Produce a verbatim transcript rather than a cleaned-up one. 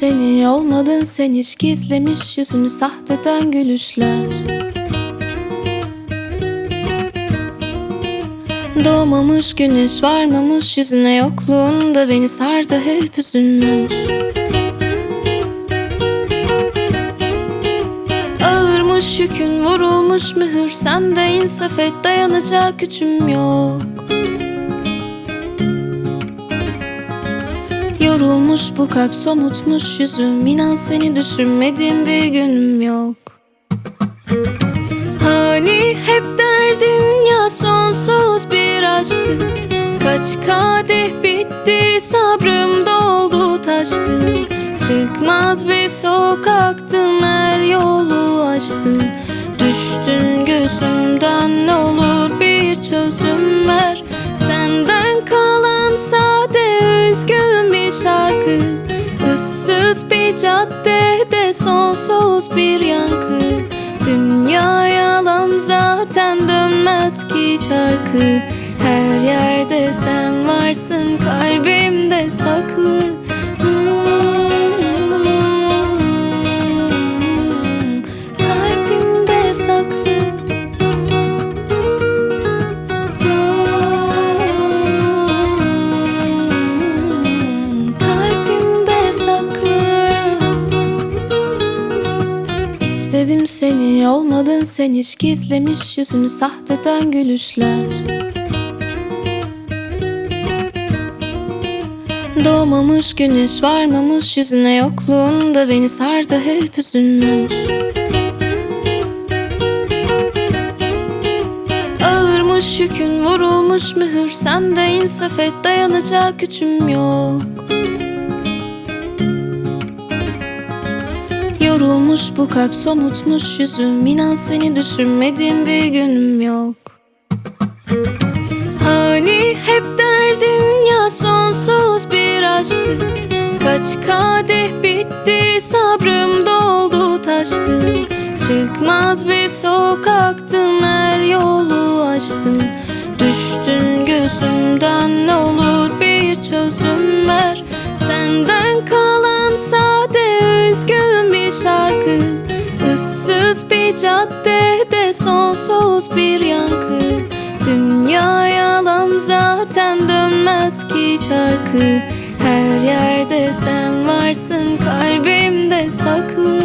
seni, olmadın sen hiç, gizlemiş yüzünü sahteden gülüşler. Doğmamış güneş varmamış yüzüne, yokluğunda beni sardı hep hüzünler. Ağırmış yükün, vurulmuş mühür, sen de insaf et, dayanacak gücüm yok. Yorulmuş bu kalp, somutmuş yüzüm, inan seni düşünmediğim bir günüm yok. Hani hep derdin ya sonsuz bir aşktı, kaç kadeh bitti, sabrım doldu taştı. Çıkmaz bir sokaktın, her yolu açtım. Düştün gözümden, ne olur bir çözüm ver. Senden kalan sade üzgün bir şarkı, ıssız bir caddede sonsuz bir yankı. Dünya yalan zaten, dönmez ki çarkı. Her yerde sen varsın, kalbimde saklı. Hmm, kalbimde saklı. Hmm, kalbimde saklı. İstedim seni, olmadın sen hiç, gizlemiş yüzünü sahteden gülüşler. Doğmamış güneş varmamış yüzüne, yokluğunda beni sardı hep hüzünler. Ağırmış yükün, vurulmuş mühür, sen de insaf et, dayanacak gücüm yok. Yorulmuş bu kalp, somutmuş yüzüm, inan seni düşünmediğim bir günüm yok. Hani hep derdin ya sonsuz bir aşktı, kaç kadeh bitti, sabrım doldu taştı. Çıkmaz bir sokaktın, her yolu açtım. Düştün gözümden, ne olur bir çözüm ver. Senden kalan sade üzgün bir şarkı, ıssız bir caddede sonsuz bir yankı. Dünya yalan zaten, dönmez ki çarkı. Her yerde sen varsın, kalbimde saklı.